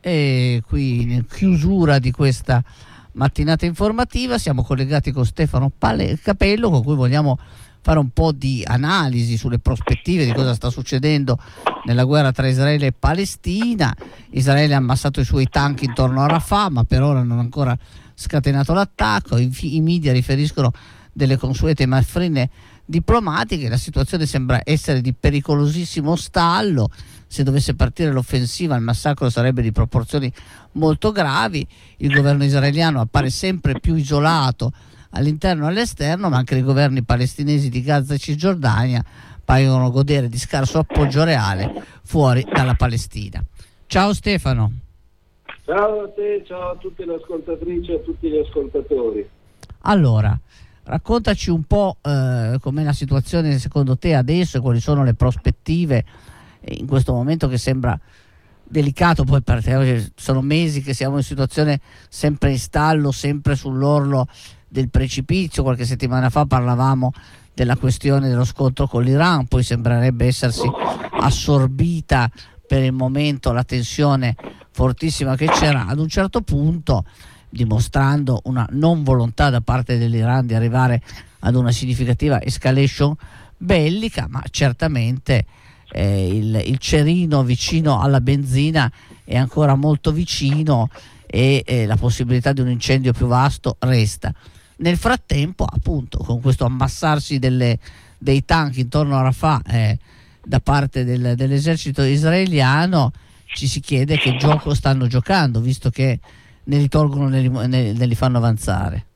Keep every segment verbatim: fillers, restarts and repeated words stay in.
E qui in chiusura di questa mattinata informativa siamo collegati con Stefano Pale- Capello, con cui vogliamo fare un po' di analisi sulle prospettive di cosa sta succedendo nella guerra tra Israele e Palestina. Israele ha ammassato i suoi tank intorno a Rafah, ma per ora non ha ancora scatenato l'attacco. I, i media riferiscono delle consuete manfrine diplomatiche. La situazione sembra essere di pericolosissimo stallo. Se dovesse partire l'offensiva, il massacro sarebbe di proporzioni molto gravi. Il governo israeliano appare sempre più isolato all'interno e all'esterno, ma anche i governi palestinesi di Gaza e Cisgiordania paiono godere di scarso appoggio reale fuori dalla Palestina. Ciao Stefano. Ciao a te, ciao a tutte le ascoltatrici e a tutti gli ascoltatori. Allora, raccontaci un po' eh, com'è la situazione secondo te adesso e quali sono le prospettive in questo momento che sembra delicato, poi perché sono mesi che siamo in situazione sempre in stallo, sempre sull'orlo del precipizio. Qualche settimana fa parlavamo della questione dello scontro con l'Iran, poi sembrerebbe essersi assorbita per il momento la tensione fortissima che c'era ad un certo punto, dimostrando una non volontà da parte dell'Iran di arrivare ad una significativa escalation bellica, ma certamente eh, il, il cerino vicino alla benzina è ancora molto vicino e eh, la possibilità di un incendio più vasto resta. Nel frattempo, appunto, con questo ammassarsi delle, dei tank intorno a Rafah eh, da parte del, dell'esercito israeliano, ci si chiede che gioco stanno giocando, visto che ne li tolgono, ne li, ne, ne li fanno avanzare.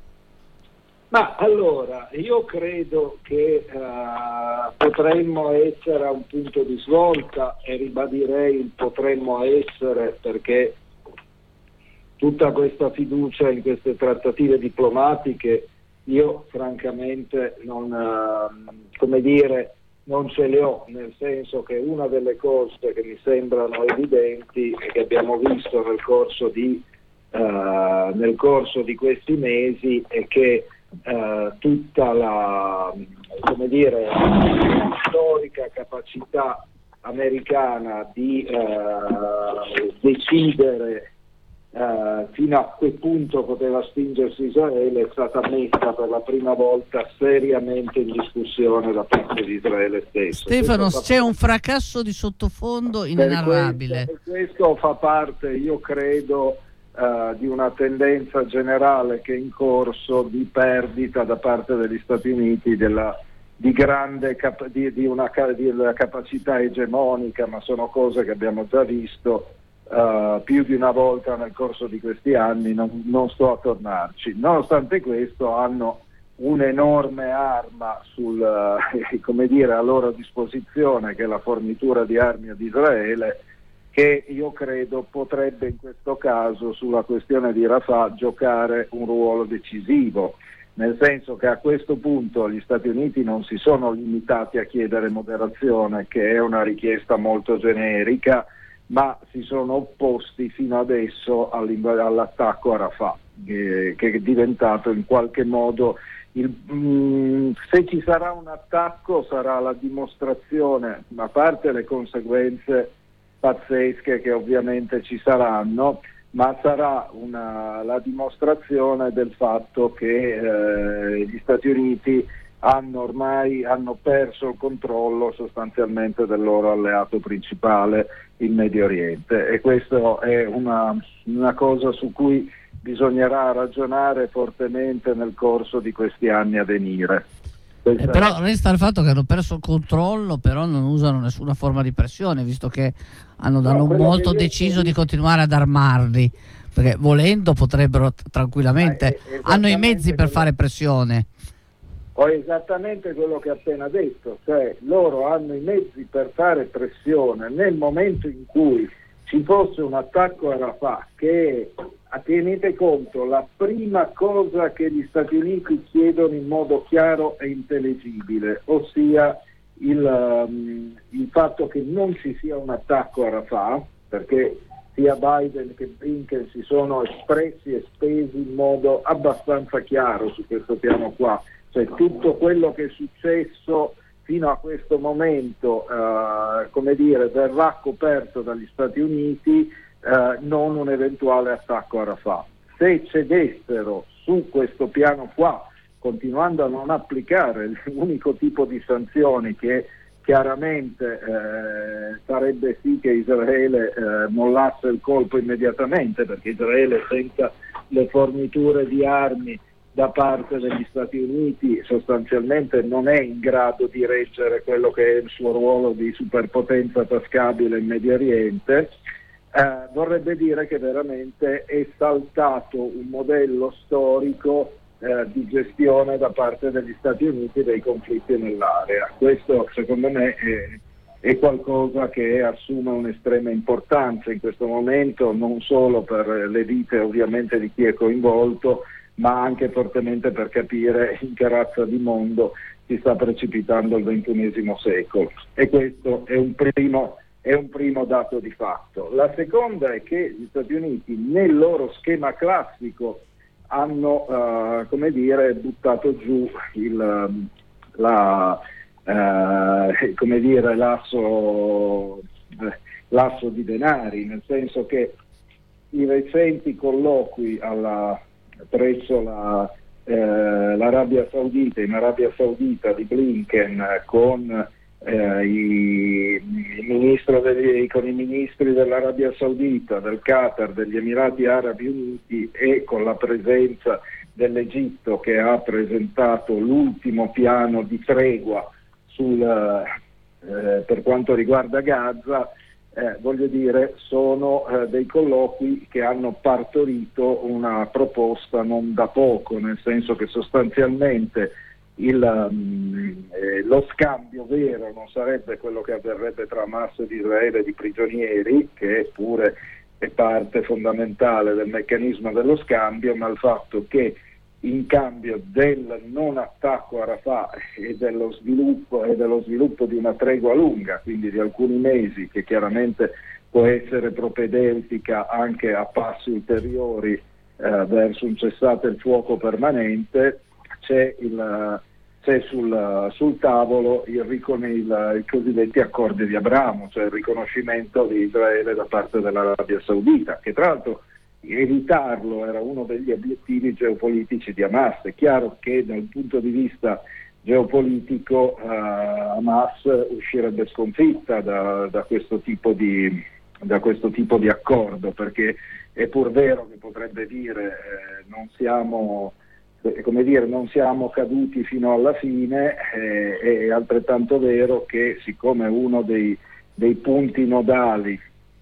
Ma allora, io credo che uh, potremmo essere a un punto di svolta, e ribadirei il potremmo essere, perché tutta questa fiducia in queste trattative diplomatiche io francamente non, uh, come dire, non ce le ho, nel senso che una delle cose che mi sembrano evidenti e che abbiamo visto nel corso di, uh, nel corso di questi mesi è che Uh, tutta la, come dire, la storica capacità americana di uh, decidere uh, fino a che punto poteva spingersi Israele è stata messa per la prima volta seriamente in discussione da parte di Israele stesso. Stefano, questo c'è un fracasso di sottofondo inenarrabile. Per questo, per questo fa parte, io credo, Uh, di una tendenza generale che è in corso di perdita da parte degli Stati Uniti della, di grande cap- di, di una di una capacità egemonica, ma sono cose che abbiamo già visto uh, più di una volta nel corso di questi anni, non, non sto a tornarci. Nonostante questo hanno un'enorme arma sul, uh, come dire, a loro disposizione, che è la fornitura di armi ad Israele, che io credo potrebbe in questo caso sulla questione di Rafah giocare un ruolo decisivo, nel senso che a questo punto gli Stati Uniti non si sono limitati a chiedere moderazione, che è una richiesta molto generica, ma si sono opposti fino adesso all'attacco a Rafah, che, che è diventato in qualche modo il, mh, se ci sarà un attacco sarà la dimostrazione, a parte le conseguenze pazzesche che ovviamente ci saranno, ma sarà una, la dimostrazione del fatto che eh, gli Stati Uniti hanno ormai hanno perso il controllo sostanzialmente del loro alleato principale in Medio Oriente, e questo è una, una cosa su cui bisognerà ragionare fortemente nel corso di questi anni a venire. Eh, però resta il fatto che hanno perso il controllo, però non usano nessuna forma di pressione, visto che hanno, hanno no, molto deciso di continuare ad armarli, perché volendo potrebbero t- tranquillamente, eh, hanno i mezzi per fare pressione. Ho esattamente quello che ho appena detto, cioè loro hanno i mezzi per fare pressione nel momento in cui ci fosse un attacco a Rafah, che tenete conto, la prima cosa che gli Stati Uniti chiedono in modo chiaro e intelligibile, ossia il, um, il fatto che non ci sia un attacco a Rafah, perché sia Biden che Blinken si sono espressi e spesi in modo abbastanza chiaro su questo piano qua, cioè tutto quello che è successo fino a questo momento, uh, come dire, verrà coperto dagli Stati Uniti eh, non un eventuale attacco a Rafah. Se cedessero su questo piano qua, continuando a non applicare l'unico tipo di sanzioni che chiaramente eh, sarebbe sì che Israele eh, mollasse il colpo immediatamente, perché Israele senza le forniture di armi da parte degli Stati Uniti sostanzialmente non è in grado di reggere quello che è il suo ruolo di superpotenza tascabile in Medio Oriente, eh, vorrebbe dire che veramente è saltato un modello storico eh, di gestione da parte degli Stati Uniti dei conflitti nell'area. Questo secondo me è, è qualcosa che assume un'estrema importanza in questo momento, non solo per le vite ovviamente di chi è coinvolto, ma anche fortemente per capire in che razza di mondo si sta precipitando il ventunesimo secolo. E questo è un primo, è un primo dato di fatto. La seconda è che gli Stati Uniti nel loro schema classico hanno uh, come dire, buttato giù il, la, uh, come dire, l'asso, l'asso di denari, nel senso che i recenti colloqui alla presso la, eh, l'Arabia Saudita, in Arabia Saudita di Blinken con, eh, i, i ministro degli, con i ministri dell'Arabia Saudita, del Qatar, degli Emirati Arabi Uniti e con la presenza dell'Egitto che ha presentato l'ultimo piano di tregua sul, eh, per quanto riguarda Gaza. Eh, voglio dire, sono eh, dei colloqui che hanno partorito una proposta non da poco, nel senso che sostanzialmente il, um, eh, lo scambio vero non sarebbe quello che avverrebbe tra Hamas ed Israele di prigionieri, che pure è parte fondamentale del meccanismo dello scambio, ma il fatto che in cambio del non attacco a Rafah e dello sviluppo e dello sviluppo di una tregua lunga, quindi di alcuni mesi, che chiaramente può essere propedeutica anche a passi ulteriori eh, verso un cessate il fuoco permanente, c'è, il, c'è sul, sul tavolo il, il, i cosiddetti accordi di Abramo, cioè il riconoscimento di Israele da parte dell'Arabia Saudita, che tra l'altro evitarlo era uno degli obiettivi geopolitici di Hamas. È chiaro che dal punto di vista geopolitico eh, Hamas uscirebbe sconfitta da, da, questo tipo di, da questo tipo di accordo, perché è pur vero che potrebbe dire eh, non siamo eh, come dire, non siamo caduti fino alla fine, eh, è altrettanto vero che siccome uno dei, dei punti nodali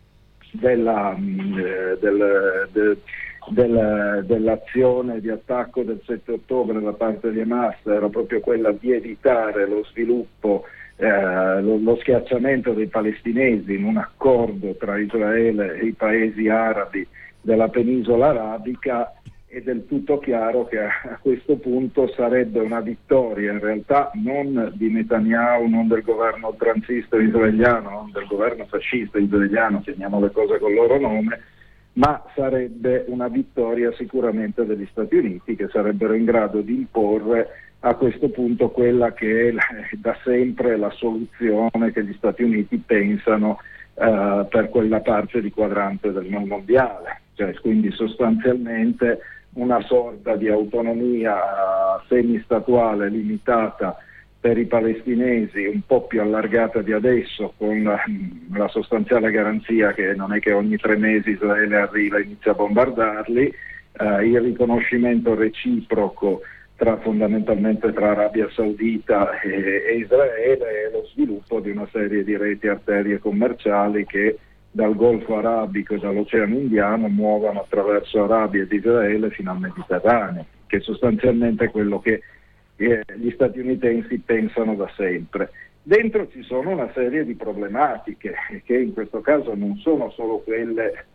Della, eh, del, de, del, dell'azione di attacco del sette ottobre da parte di Hamas era proprio quella di evitare lo sviluppo, eh, lo, lo schiacciamento dei palestinesi in un accordo tra Israele e i paesi arabi della penisola arabica, è del tutto chiaro che a questo punto sarebbe una vittoria in realtà non di Netanyahu, non del governo oltranzista israeliano, non del governo fascista israeliano, chiamiamo le cose col loro nome, ma sarebbe una vittoria sicuramente degli Stati Uniti, che sarebbero in grado di imporre a questo punto quella che è da sempre la soluzione che gli Stati Uniti pensano eh, per quella parte di quadrante del mondiale, cioè quindi sostanzialmente una sorta di autonomia semistatuale limitata per i palestinesi, un po' più allargata di adesso, con la, la sostanziale garanzia che non è che ogni tre mesi Israele arriva e inizia a bombardarli, eh, il riconoscimento reciproco tra, fondamentalmente tra Arabia Saudita e, e Israele, e lo sviluppo di una serie di reti arterie commerciali che dal Golfo Arabico e dall'Oceano Indiano muovono attraverso Arabia ed Israele fino al Mediterraneo, che sostanzialmente è quello che eh, gli statunitensi pensano da sempre. Dentro ci sono una serie di problematiche che in questo caso non sono solo quelle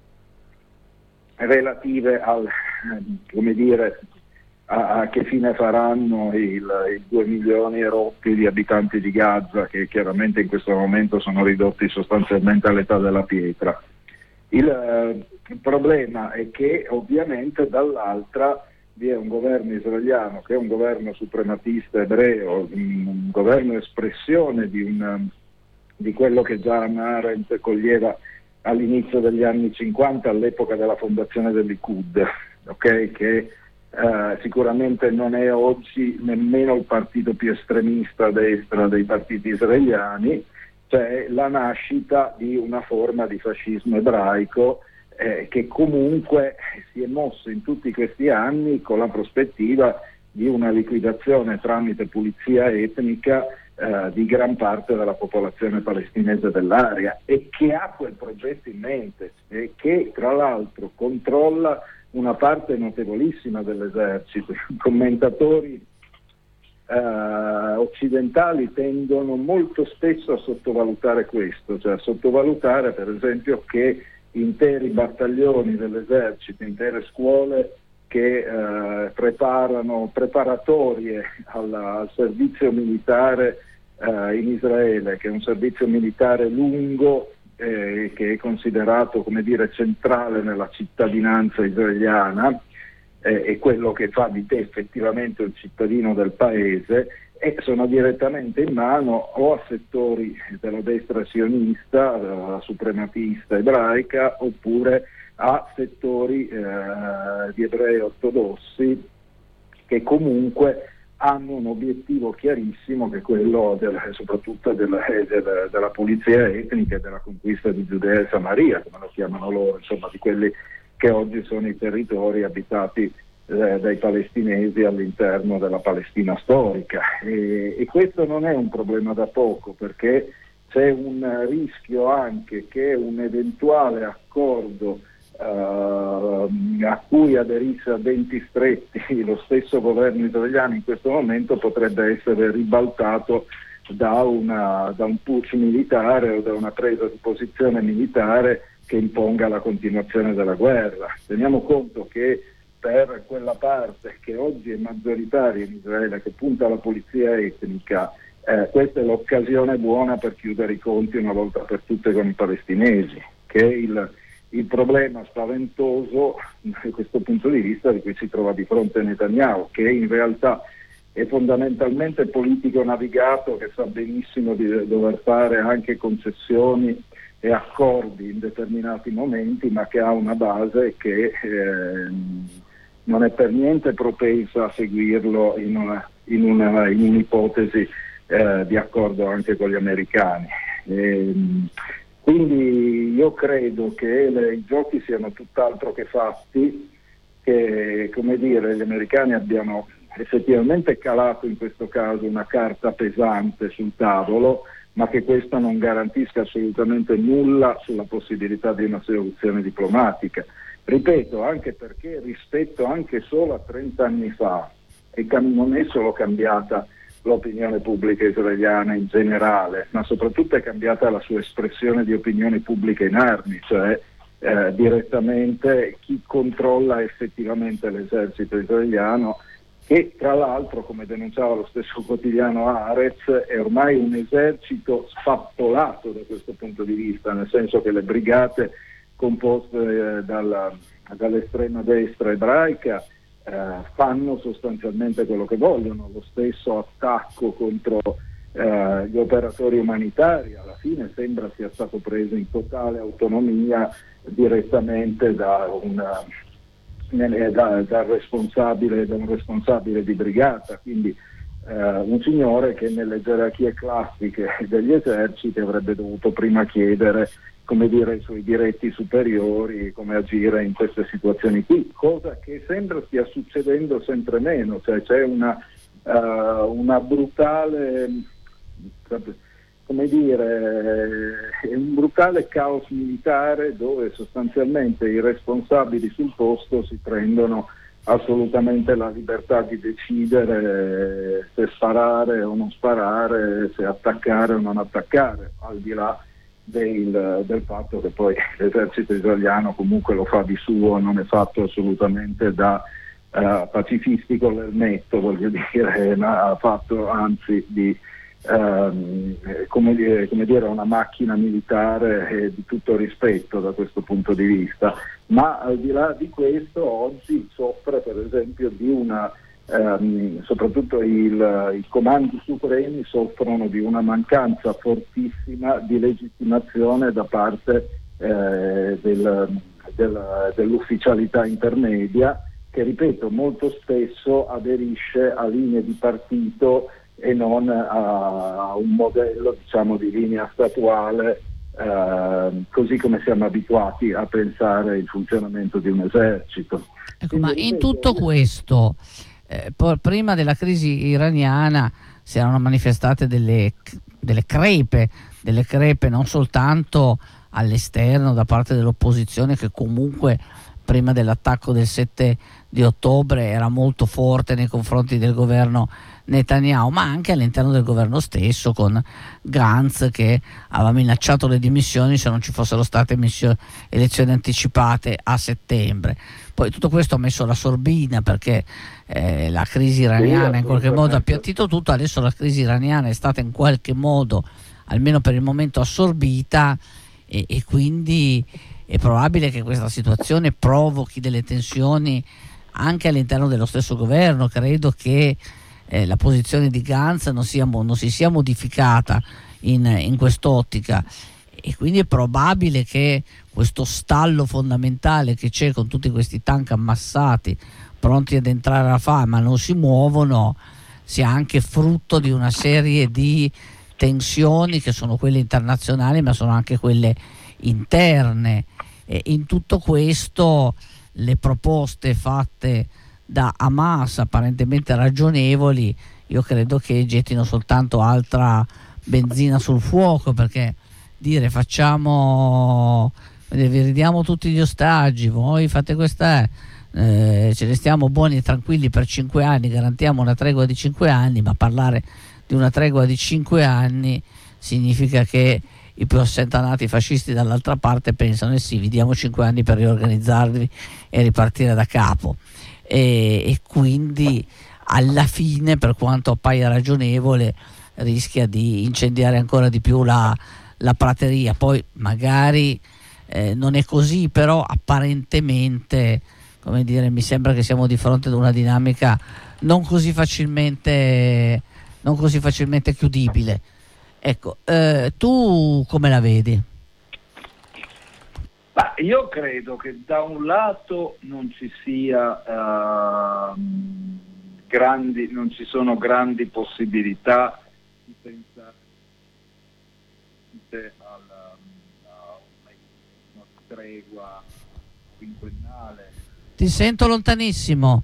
relative al, come dire, a, a che fine faranno il, i due milioni e rotti di abitanti di Gaza, che chiaramente in questo momento sono ridotti sostanzialmente all'età della pietra. Il, eh, il problema è che ovviamente dall'altra vi è un governo israeliano che è un governo suprematista ebreo, un governo espressione di, un, di quello che già Hannah Arendt coglieva all'inizio degli anni cinquanta, all'epoca della fondazione del Likud, okay? Che eh, sicuramente non è oggi nemmeno il partito più estremista a destra dei partiti israeliani, cioè la nascita di una forma di fascismo ebraico eh, che comunque si è mosso in tutti questi anni con la prospettiva di una liquidazione tramite pulizia etnica eh, di gran parte della popolazione palestinese dell'area, e che ha quel progetto in mente e che tra l'altro controlla una parte notevolissima dell'esercito. I commentatori eh, occidentali tendono molto spesso a sottovalutare questo, cioè a sottovalutare per esempio che interi battaglioni dell'esercito, intere scuole che eh, preparano preparatorie alla, al servizio militare eh, in Israele, che è un servizio militare lungo eh, che è considerato, come dire, centrale nella cittadinanza israeliana, eh, è quello che fa di te effettivamente un cittadino del paese, e sono direttamente in mano o a settori della destra sionista, della suprematista ebraica, oppure a settori eh, di ebrei ortodossi che comunque hanno un obiettivo chiarissimo, che è quello del, soprattutto della, della, della pulizia etnica e della conquista di Giudea e Samaria, come lo chiamano loro, insomma di quelli che oggi sono i territori abitati eh, dai palestinesi all'interno della Palestina storica, e, e questo non è un problema da poco, perché c'è un rischio anche che un eventuale accordo Uh, a cui aderisse a denti stretti lo stesso governo israeliano in questo momento potrebbe essere ribaltato da, una, da un putsch militare o da una presa di posizione militare che imponga la continuazione della guerra. Teniamo conto che per quella parte che oggi è maggioritaria in Israele, che punta alla pulizia etnica, eh, questa è l'occasione buona per chiudere i conti una volta per tutte con i palestinesi, che è il Il problema spaventoso da questo punto di vista di cui si trova di fronte Netanyahu, che in realtà è fondamentalmente politico navigato, che sa benissimo di dover fare anche concessioni e accordi in determinati momenti, ma che ha una base che eh, non è per niente propensa a seguirlo in, una, in, una, in un'ipotesi eh, di accordo anche con gli americani. E, Quindi io credo che le, i giochi siano tutt'altro che fatti, che come dire, gli americani abbiano effettivamente calato in questo caso una carta pesante sul tavolo, ma che questa non garantisca assolutamente nulla sulla possibilità di una soluzione diplomatica. Ripeto, anche perché rispetto anche solo a trenta anni fa, e non è solo cambiata l'opinione pubblica israeliana in generale, ma soprattutto è cambiata la sua espressione di opinione pubblica in armi, cioè eh, direttamente chi controlla effettivamente l'esercito israeliano, che tra l'altro, come denunciava lo stesso quotidiano Haaretz, è ormai un esercito spappolato da questo punto di vista, nel senso che le brigate composte eh, dalla, dall'estrema destra ebraica Uh, fanno sostanzialmente quello che vogliono. Lo stesso attacco contro uh, gli operatori umanitari alla fine sembra sia stato preso in totale autonomia direttamente da, una, da, da, responsabile, da un responsabile di brigata, quindi uh, un signore che nelle gerarchie classiche degli eserciti avrebbe dovuto prima chiedere, come dire, ai suoi diretti superiori come agire in queste situazioni qui, cosa che sembra stia succedendo sempre meno, cioè c'è una, uh, una brutale, come dire, un brutale caos militare dove sostanzialmente i responsabili sul posto si prendono assolutamente la libertà di decidere se sparare o non sparare, se attaccare o non attaccare, al di là Del, del fatto che poi l'esercito israeliano comunque lo fa di suo, non è fatto assolutamente da uh, pacifistico l'elmetto, voglio dire, ma ha fatto anzi di um, come, dire, come dire una macchina militare eh, di tutto rispetto da questo punto di vista, ma al di là di questo oggi soffre per esempio di una Um, soprattutto il, i comandi supremi soffrono di una mancanza fortissima di legittimazione da parte eh, del, del, dell'ufficialità intermedia, che ripeto molto spesso aderisce a linee di partito e non a, a un modello, diciamo, di linea statuale, eh, così come siamo abituati a pensare il funzionamento di un esercito. Ecco, Quindi, ma ripeto, in tutto questo, eh, por- prima della crisi iraniana si erano manifestate delle, delle crepe, delle crepe non soltanto all'esterno da parte dell'opposizione, che comunque prima dell'attacco del sette di ottobre era molto forte nei confronti del governo Netanyahu, ma anche all'interno del governo stesso, con Gantz che aveva minacciato le dimissioni se non ci fossero state missio- elezioni anticipate a settembre. Poi tutto questo ha messo la sorbina, perché eh, la crisi iraniana in qualche modo ha appiattito tutto. Adesso la crisi iraniana è stata in qualche modo, almeno per il momento, assorbita, e, e quindi è probabile che questa situazione provochi delle tensioni anche all'interno dello stesso governo. Credo che eh, la posizione di Gantz non, sia, non si sia modificata in, in quest'ottica, e quindi è probabile che questo stallo fondamentale che c'è con tutti questi tank ammassati pronti ad entrare a Rafah ma non si muovono sia anche frutto di una serie di tensioni che sono quelle internazionali, ma sono anche quelle interne. E in tutto questo le proposte fatte da Hamas, apparentemente ragionevoli, io credo che gettino soltanto altra benzina sul fuoco, perché dire facciamo, vi ridiamo tutti gli ostaggi, voi fate questa, eh, ce ne stiamo buoni e tranquilli per cinque anni, garantiamo una tregua di cinque anni, ma parlare di una tregua di cinque anni significa che i più assentanati fascisti dall'altra parte pensano eh sì, vi diamo cinque anni per riorganizzarvi e ripartire da capo, e, e quindi alla fine, per quanto appaia ragionevole, rischia di incendiare ancora di più la, la prateria. Poi magari eh, non è così, però apparentemente, come dire, mi sembra che siamo di fronte ad una dinamica non così facilmente non così facilmente chiudibile. Ecco, eh, tu come la vedi? Ma io credo che da un lato non ci sia uh, grandi, non ci sono grandi possibilità di pensare alla, a una tregua quinquennale. Ti sento lontanissimo.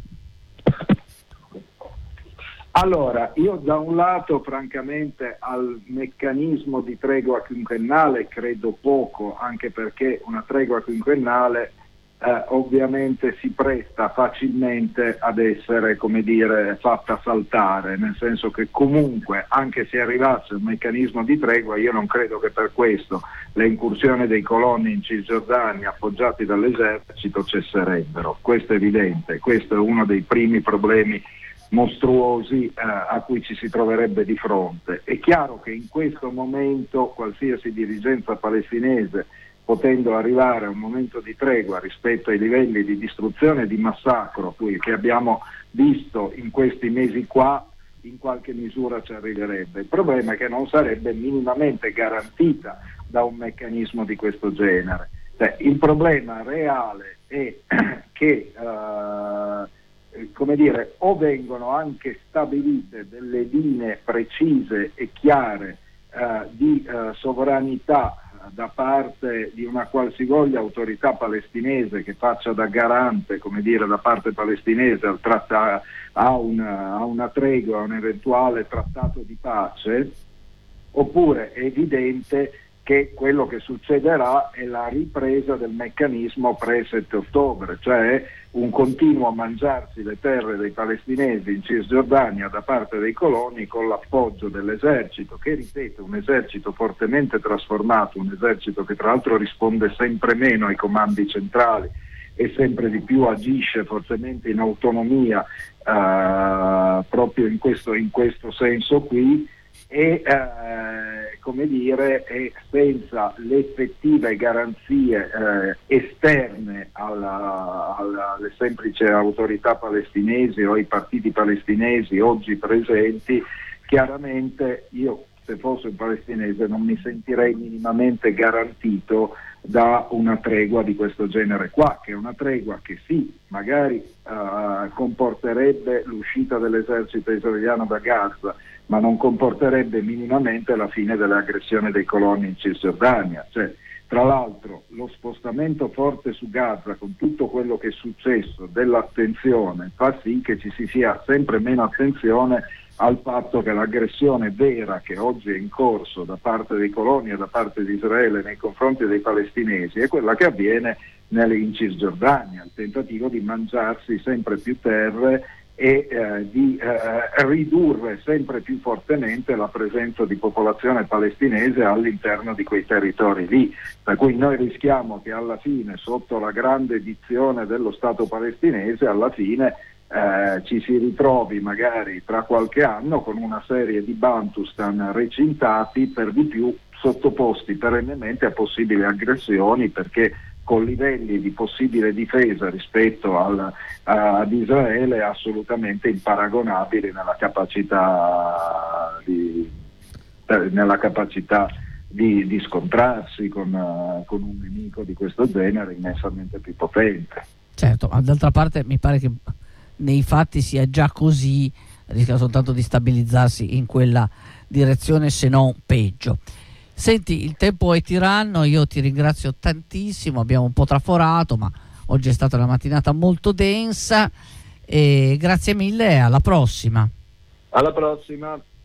Allora, io da un lato francamente al meccanismo di tregua quinquennale credo poco, anche perché una tregua quinquennale eh, ovviamente si presta facilmente ad essere, come dire, fatta saltare, nel senso che comunque, anche se arrivasse un meccanismo di tregua, io non credo che per questo le incursioni dei colonni in Cisgiordania appoggiati dall'esercito cesserebbero. Questo è evidente, questo è uno dei primi problemi mostruosi eh, a cui ci si troverebbe di fronte. È chiaro che in questo momento qualsiasi dirigenza palestinese, potendo arrivare a un momento di tregua rispetto ai livelli di distruzione e di massacro che abbiamo visto in questi mesi qua, in qualche misura ci arriverebbe. Il problema è che non sarebbe minimamente garantita da un meccanismo di questo genere. Cioè, il problema reale è che uh, come dire, o vengono anche stabilite delle linee precise e chiare uh, di uh, sovranità da parte di una qualsivoglia autorità palestinese che faccia da garante, come dire, da parte palestinese al tratta- a, una, a una tregua, a un eventuale trattato di pace, oppure è evidente che quello che succederà è la ripresa del meccanismo pre-sette ottobre, cioè un continuo mangiarsi le terre dei palestinesi in Cisgiordania da parte dei coloni, con l'appoggio dell'esercito, che ripeto, un esercito fortemente trasformato, un esercito che tra l'altro risponde sempre meno ai comandi centrali e sempre di più agisce fortemente in autonomia eh, proprio in questo, in questo senso qui, e eh, come dire, e senza le effettive garanzie eh, esterne alla, alla, alle semplici autorità palestinesi o ai partiti palestinesi oggi presenti, chiaramente io, se fossi un palestinese, non mi sentirei minimamente garantito da una tregua di questo genere qua, che è una tregua che sì, magari eh, comporterebbe l'uscita dell'esercito israeliano da Gaza, ma non comporterebbe minimamente la fine dell'aggressione dei coloni in Cisgiordania. Cioè, tra l'altro, lo spostamento forte su Gaza, con tutto quello che è successo, dell'attenzione, fa sì che ci si sia sempre meno attenzione al fatto che l'aggressione vera che oggi è in corso da parte dei coloni e da parte di Israele nei confronti dei palestinesi è quella che avviene in Cisgiordania, il tentativo di mangiarsi sempre più terre e eh, di eh, ridurre sempre più fortemente la presenza di popolazione palestinese all'interno di quei territori lì, per cui noi rischiamo che alla fine, sotto la grande dizione dello Stato palestinese, alla fine eh, ci si ritrovi magari tra qualche anno con una serie di Bantustan recintati, per di più sottoposti perennemente a possibili aggressioni, perché con livelli di possibile difesa rispetto al, ad Israele assolutamente imparagonabili nella capacità di, nella capacità di, di scontrarsi con, uh, con un nemico di questo genere immensamente più potente. Certo, ma d'altra parte mi pare che nei fatti sia già così, rischia soltanto di stabilizzarsi in quella direzione, se non peggio. Senti, il tempo è tiranno, io ti ringrazio tantissimo, abbiamo un po' traforato, ma oggi è stata una mattinata molto densa, e grazie mille e alla prossima. Alla prossima.